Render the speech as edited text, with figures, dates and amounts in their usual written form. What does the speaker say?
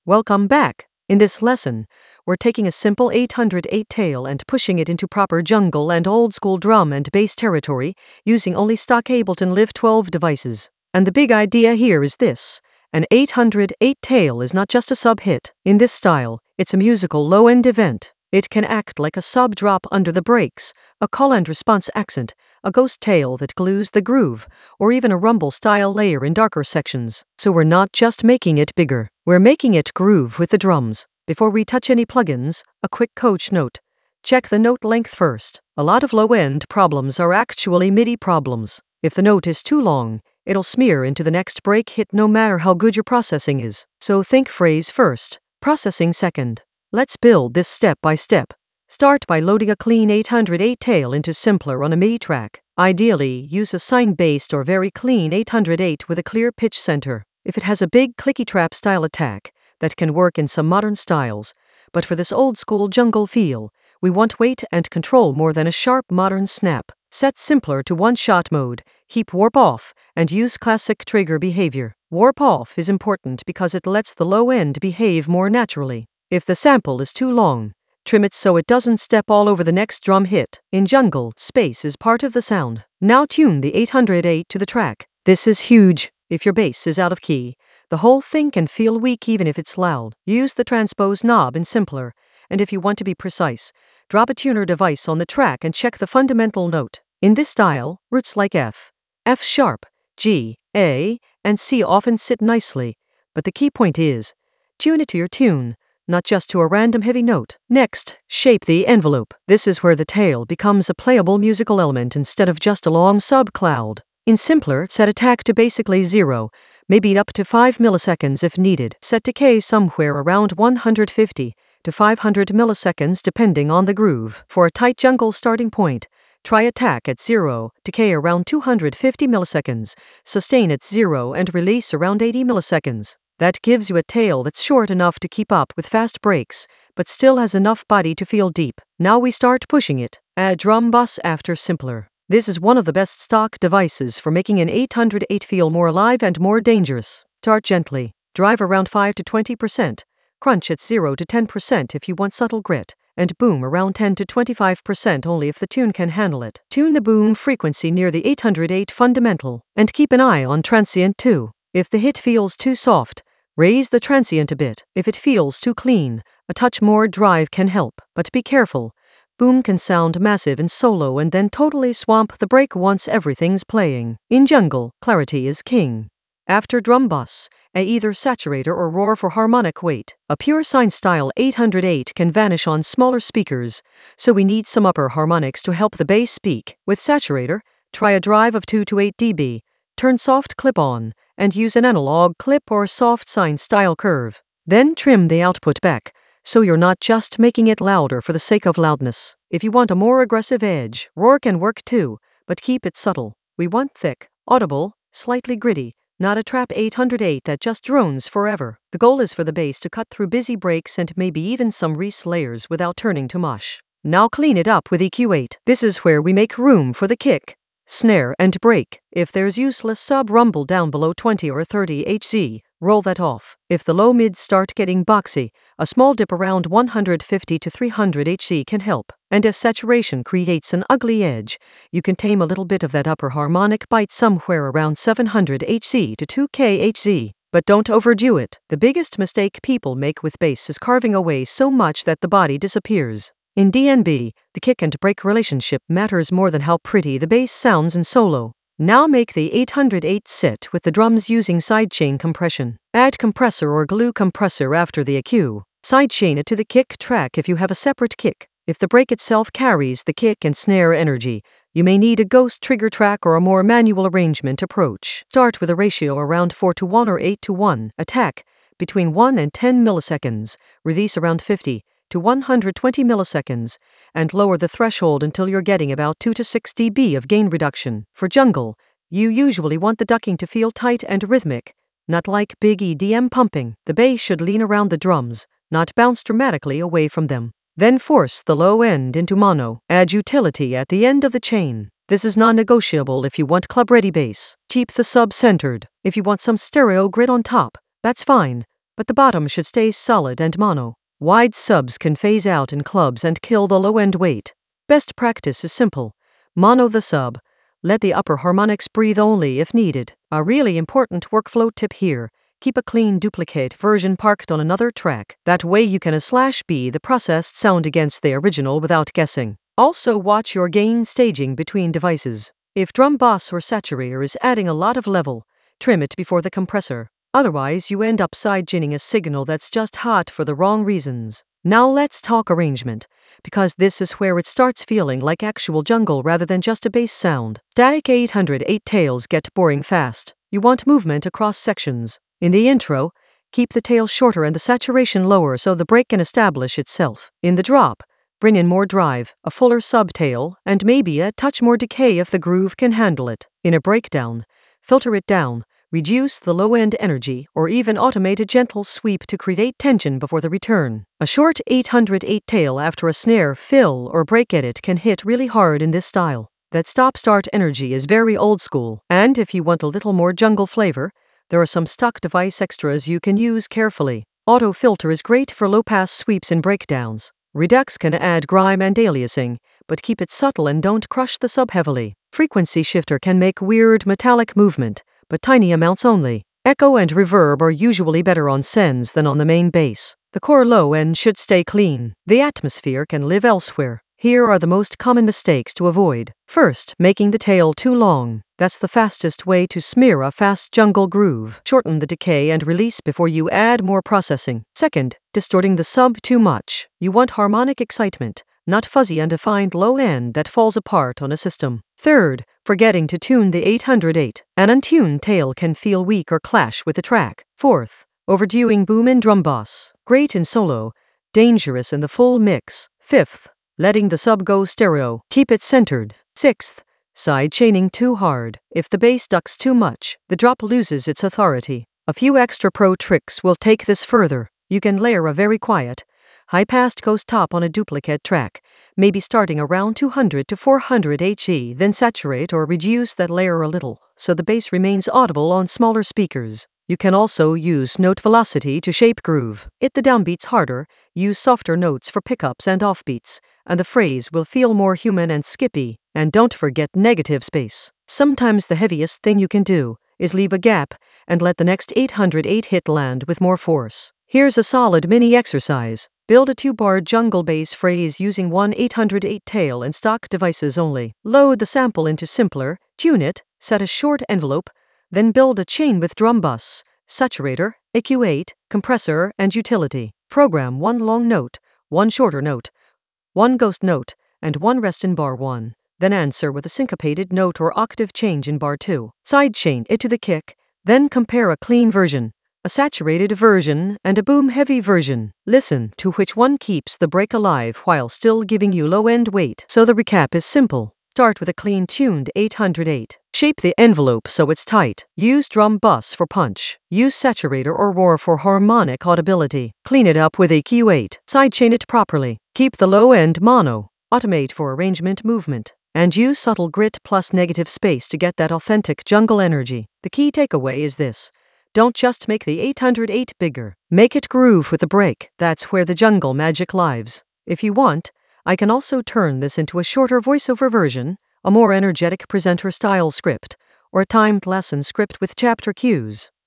Welcome back. In this lesson, we're taking a simple 808 tail and pushing it into proper jungle and old school drum and bass territory using only stock Ableton Live 12 devices. And the big idea here is this: an 808 tail is not just a sub-hit. In this style, it's a musical low-end event. It can act like a sub-drop under the brakes, a call and response accent, a ghost tail that glues the groove, or even a rumble-style layer in darker sections. So we're not just making it bigger, we're making it groove with the drums. Before we touch any plugins, a quick coach note. Check the note length first. A lot of low-end problems are actually MIDI problems. If the note is too long, it'll smear into the next break hit no matter how good your processing is. So think phrase first, processing second. Let's build this step by step. Start by loading a clean 808 tail into Simpler on a MIDI track. Ideally, use a sine-based or very clean 808 with a clear pitch center. If it has a big clicky trap style attack, that can work in some modern styles. But for this old school jungle feel, we want weight and control more than a sharp modern snap. Set Simpler to one-shot mode, keep warp off, and use classic trigger behavior. Warp off is important because it lets the low end behave more naturally. If the sample is too long, trim it so it doesn't step all over the next drum hit. In jungle, space is part of the sound. Now tune the 808 to the track. This is huge. If your bass is out of key, the whole thing can feel weak even if it's loud. Use the transpose knob in Simpler, and if you want to be precise, drop a tuner device on the track and check the fundamental note. In this style, roots like F, F sharp, G, A, and C often sit nicely, but the key point is, tune it to your tune, not just to a random heavy note. Next, shape the envelope. This is where the tail becomes a playable musical element instead of just a long sub-cloud. In Simpler, set attack to basically 0, maybe up to 5 milliseconds if needed. Set decay somewhere around 150 to 500 milliseconds depending on the groove. For a tight jungle starting point, try attack at 0, decay around 250 milliseconds, sustain at 0 and release around 80 milliseconds. That gives you a tail that's short enough to keep up with fast breaks, but still has enough body to feel deep. Now we start pushing it. Add drum bus after Simpler. This is one of the best stock devices for making an 808 feel more alive and more dangerous. Start gently. Drive around 5 to 20%. Crunch at 0 to 10% if you want subtle grit. And boom around 10 to 25% only if the tune can handle it. Tune the boom frequency near the 808 fundamental. And keep an eye on transient too. If the hit feels too soft, raise the transient a bit. If it feels too clean, a touch more drive can help. But be careful. Boom can sound massive in solo and then totally swamp the break once everything's playing. In jungle, clarity is king. After drum bus, either saturator or roar for harmonic weight. A pure sine style 808 can vanish on smaller speakers, so we need some upper harmonics to help the bass speak. With saturator, try a drive of 2 to 8 dB. Turn soft clip on, and use an analog clip or soft sine style curve. Then trim the output back, so you're not just making it louder for the sake of loudness. If you want a more aggressive edge, roar can work too, but keep it subtle. We want thick, audible, slightly gritty, not a trap 808 that just drones forever. The goal is for the bass to cut through busy breaks and maybe even some Reese layers without turning to mush. Now clean it up with EQ8. This is where we make room for the kick, snare, and break. If there's useless sub-rumble down below 20 or 30 Hz, roll that off. If the low mids start getting boxy, a small dip around 150 to 300 Hz can help. And if saturation creates an ugly edge, you can tame a little bit of that upper harmonic bite somewhere around 700 Hz to 2K Hz. But don't overdo it. The biggest mistake people make with bass is carving away so much that the body disappears. In DnB, the kick and break relationship matters more than how pretty the bass sounds in solo. Now make the 808 sit with the drums using sidechain compression. Add compressor or glue compressor after the EQ. Sidechain it to the kick track if you have a separate kick. If the break itself carries the kick and snare energy, you may need a ghost trigger track or a more manual arrangement approach. Start with a ratio around 4 to 1 or 8 to 1. Attack between 1 and 10 milliseconds. Release around 50 to 120 milliseconds, and lower the threshold until you're getting about 2 to 6 dB of gain reduction. For jungle, you usually want the ducking to feel tight and rhythmic, not like big EDM pumping. The bass should lean around the drums, not bounce dramatically away from them. Then force the low end into mono. Add utility at the end of the chain. This is non-negotiable if you want club-ready bass. Keep the sub centered. If you want some stereo grit on top, that's fine, but the bottom should stay solid and mono. Wide subs can phase out in clubs and kill the low-end weight. Best practice is simple. Mono the sub. Let the upper harmonics breathe only if needed. A really important workflow tip here. Keep a clean duplicate version parked on another track. That way you can A/B the processed sound against the original without guessing. Also watch your gain staging between devices. If drum boss or saturator is adding a lot of level, trim it before the compressor. Otherwise, you end up side-ginning a signal that's just hot for the wrong reasons. Now let's talk arrangement, because this is where it starts feeling like actual jungle rather than just a bass sound. Static 808 tails get boring fast. You want movement across sections. In the intro, keep the tail shorter and the saturation lower so the break can establish itself. In the drop, bring in more drive, a fuller subtail, and maybe a touch more decay if the groove can handle it. In a breakdown, filter it down. Reduce the low-end energy, or even automate a gentle sweep to create tension before the return. A short 808 tail after a snare, fill, or break edit can hit really hard in this style. That stop-start energy is very old school, and if you want a little more jungle flavor, there are some stock device extras you can use carefully. Auto filter is great for low-pass sweeps and breakdowns. Redux can add grime and aliasing, but keep it subtle and don't crush the sub heavily. Frequency shifter can make weird metallic movement, but tiny amounts only. Echo and reverb are usually better on sends than on the main bass. The core low end should stay clean. The atmosphere can live elsewhere. Here are the most common mistakes to avoid. First, making the tail too long. That's the fastest way to smear a fast jungle groove. Shorten the decay and release before you add more processing. Second, distorting the sub too much. You want harmonic excitement, not fuzzy undefined low end that falls apart on a system. Third, forgetting to tune the 808. An untuned tail can feel weak or clash with the track. Fourth, overdoing boom and drum bass. Great in solo, dangerous in the full mix. Fifth, letting the sub go stereo. Keep it centered. Sixth, side chaining too hard. If the bass ducks too much, the drop loses its authority. A few extra pro tricks will take this further. You can layer a very quiet, high-pass ghost top on a duplicate track, maybe starting around 200 to 400 HE, then saturate or reduce that layer a little, so the bass remains audible on smaller speakers. You can also use note velocity to shape groove. Hit the downbeats harder, use softer notes for pickups and offbeats, and the phrase will feel more human and skippy. And don't forget negative space. Sometimes the heaviest thing you can do is leave a gap and let the next 808 hit land with more force. Here's a solid mini exercise. Build a 2-bar jungle bass phrase using one 808 tail and stock devices only. Load the sample into Simpler, tune it, set a short envelope, then build a chain with drum bus, saturator, EQ8, compressor, and utility. Program one long note, one shorter note, one ghost note, and one rest in bar 1. Then answer with a syncopated note or octave change in bar 2. Sidechain it to the kick, then compare a clean version, a saturated version, and a boom-heavy version. Listen to which one keeps the break alive while still giving you low-end weight. So the recap is simple. Start with a clean-tuned 808. Shape the envelope so it's tight. Use drum bus for punch. Use saturator or roar for harmonic audibility. Clean it up with EQ8. Sidechain it properly. Keep the low-end mono. Automate for arrangement movement. And use subtle grit plus negative space to get that authentic jungle energy. The key takeaway is this. Don't just make the 808 bigger. Make it groove with the break. That's where the jungle magic lives. If you want, I can also turn this into a shorter voiceover version, a more energetic presenter style script, or a timed lesson script with chapter cues.